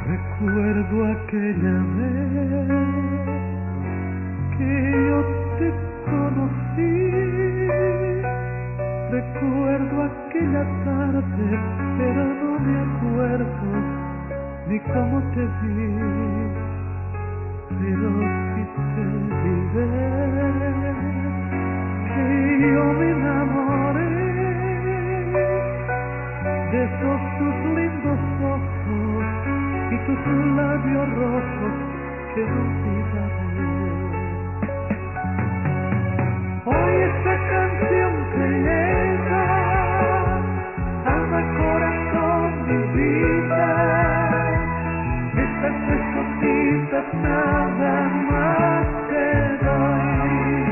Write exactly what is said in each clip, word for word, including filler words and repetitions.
Recuerdo aquella vez que yo te conocí, recuerdo aquella tarde, pero no me acuerdo ni cómo te vi, pero sí te diré que yo me enamoré de esos tus lindos ojos y tus labios rojos que no olvidaré. Hoy esta canción que llega, alma, corazón, mi vida, estas tres cositas nada más te doy.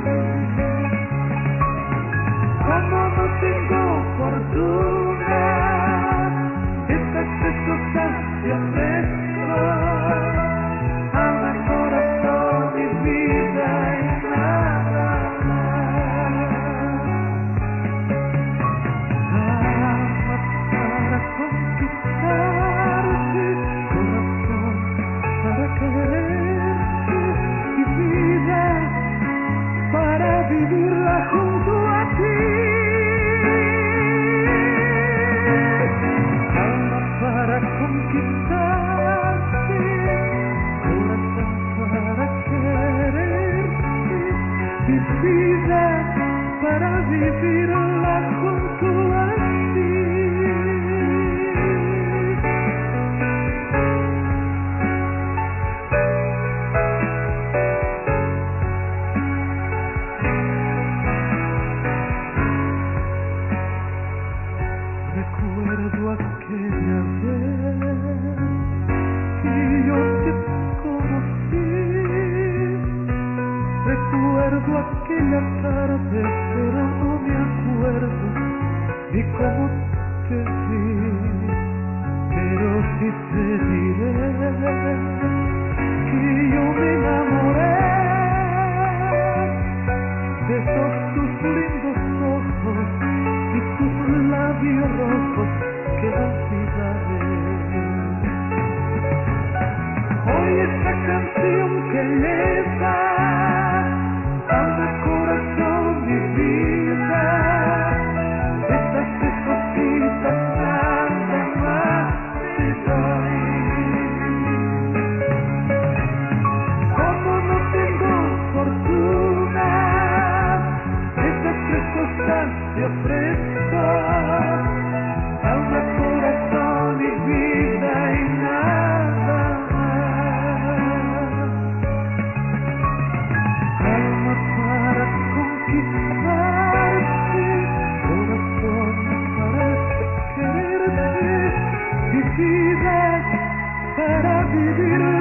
Como no tengo fortuna, estas tres cosas te ofrezco, alma, corazón, mi vida y nada más. Alma para conquistarte, corazón para quererte y vida para vivirla junto a ti. Para conquistarte, corazón para quererte y vida para vivirla junto a ti. Recuerdo aquella vez que yo te conocí, recuerdo aquella tarde, pero no me acuerdo ni cómo te vi, pero sí te diré que yo me enamoré de esos tus lindos ojos y tus labios rojos que no olvidaré. Hoy esta canción que eleva, alma, corazón, mi vida, estas tres cositas nada más te doy. Como no tengo fortuna, estas tres cosas te ofrezco, alma, corazón y vida y nada más. Alma para conquistarte, corazón para quererte y vida para vivir.